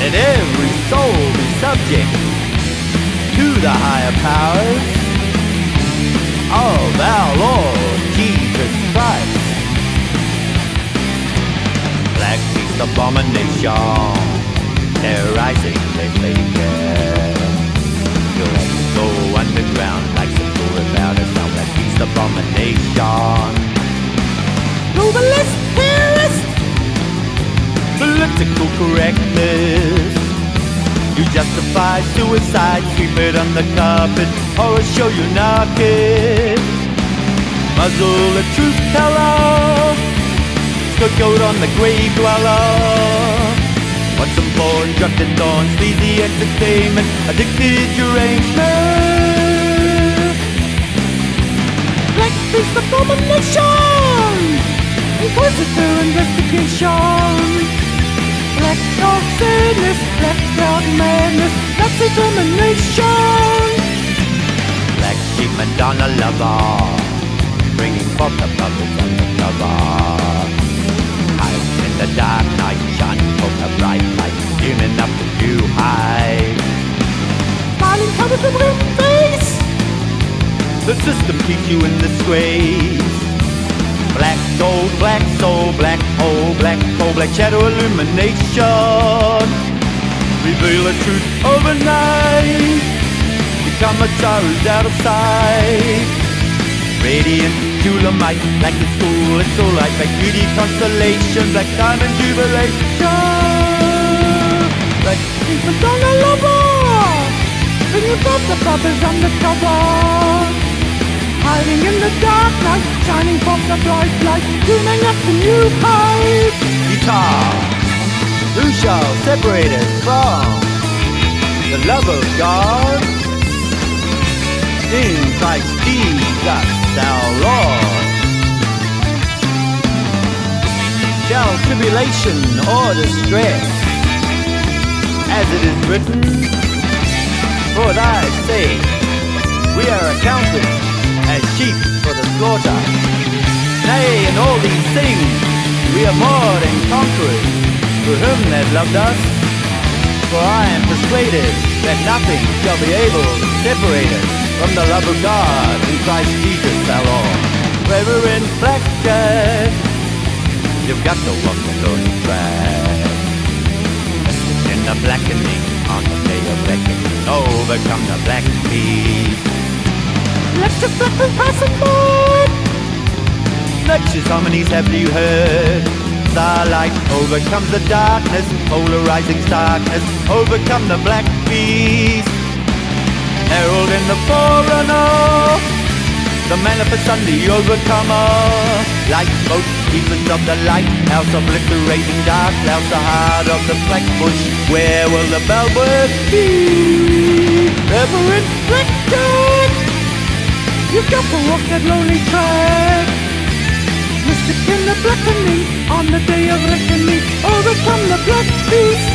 Let every soul be subject to the higher powers of our Lord Jesus Christ. Black beast abomination, terrorizing the Savior. You'll have to go underground like some fool without a sound. Black beast abomination, globalist, terrorist, political correctness. You justify suicide, sweep it on the carpet, or show you naked. Muzzle the truth teller, scapegoat on the grave dweller. What's some porn, drugged and dawn, sleazy entertainment, addicted derangement. Black beast abomination, inquisitor investigation. Black dog sadness, black dog madness, that's determination. Black sheep Madonna lover, bringing forth the bubbles undercover. Hide in the dark night, shining forth the bright light, human up to you high. Smiling covers the red face, the system keeps you in disgrace. Black gold, black soul, black hole, black coal, black shadow illumination. Reveal the truth overnight, become a star who's out of sight. Radiant Julemite, like the school, it's so light. Black beauty constellation, black diamond jubilation. Black Madonna lover, bringing forth the bubbles undercover. Hiding in the dark night, shining from the bright light, dreaming up the new height. Guitar, who shall separate us from the love of God? In Christ Jesus our Lord. Shall tribulation or distress, as it is written, for thy sake we are accounted as sheep for the slaughter. Nay, in all these things we are more than conquerors through him that loved us. For I am persuaded that nothing shall be able to separate us from the love of God in Christ Jesus our Lord. Reverend black shirt, you've got to walk the Lord's track. In the blackening on the day of reckoning, overcome the black beast. Lecture flip and pass it forward. Lectures, harmonies have you heard? Starlight overcomes the darkness, polarizing darkness, overcome the black beast. Herald in the forerunner, the manifest son, the overcomer. Light boat, keepers of the light, house obliterating dark clouds, the heart of the black bush. Where will the bellword be? Reverend Blackjack, you've got to walk that lonely track. Mystic in the blackening, on the day of reckoning, overcome the black beast.